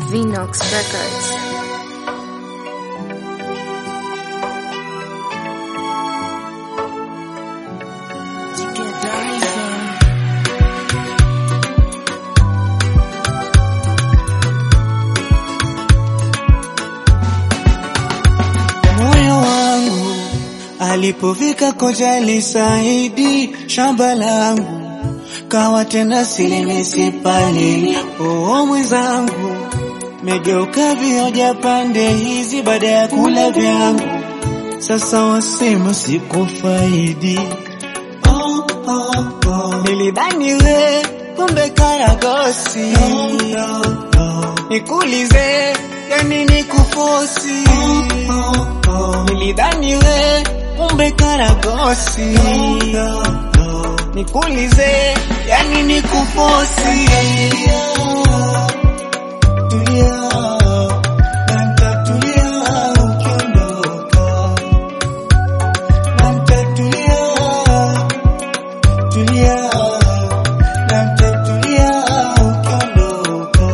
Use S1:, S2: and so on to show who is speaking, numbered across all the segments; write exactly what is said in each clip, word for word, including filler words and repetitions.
S1: Vinox Records.
S2: Moyo wangu alipofika Kojali Saidi, shamba langu kawa tena silimisi pale. Oh mwenzangu, megeuka vioja pande hizi baada ya kula vyangu, sasa wasema sikufaidi. Oh, oh, oh. Nilidhani we kumbe karagosi. No, no, no. Nikulize yani nikufosi. Oh, oh, oh. Nilidhani we kumbe karagosi. No, no, no. Nikulize yani nikufosi. Tulia, na nitatulia ukiondoka. Na nitatulia, tulia, na nitatulia ukiondoka.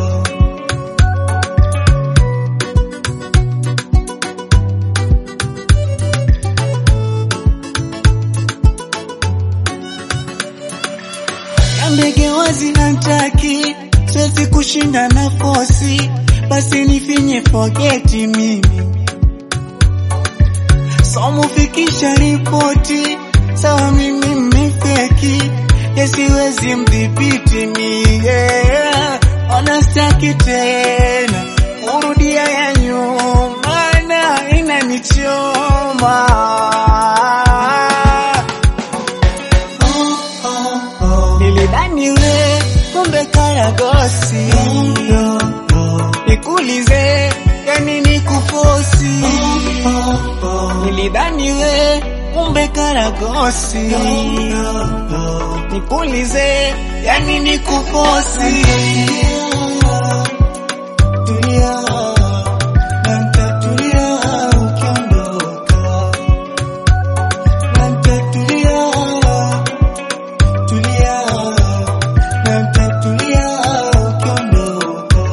S2: Ndege wazi nantaki, siwezi kushinda nafosi, basi nifinye forgeti mimi. So mufikisha ripoti, sawa mimi mmefeki, yesiwezi mdhibiti mi, yeah. Ona staki tena, urudia ya nyuma na inanichoma. Nilidhani we kumbe karagosi. No, no, no. Nikulize yani nikufosi. Oh, oh, oh. Nilidhani we kumbe karagosi. No, no, no. Nikulize yani nikufosi. Tulia, na nitatulia ukiondoka. Na nitatulia, tulia, na nitatulia ukiondoka.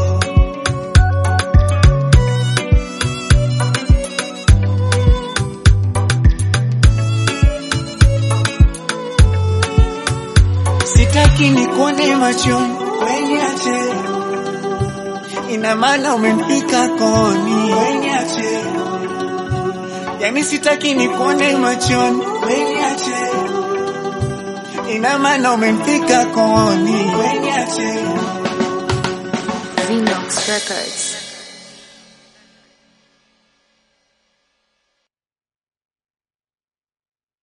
S2: Sitaki nikuone machoni, we niache. Ina maana umefika koni, we niache. Yani sitaki nikuone machoni, we niache. Ina maana umefika koni, we niache.
S1: Vinox Records.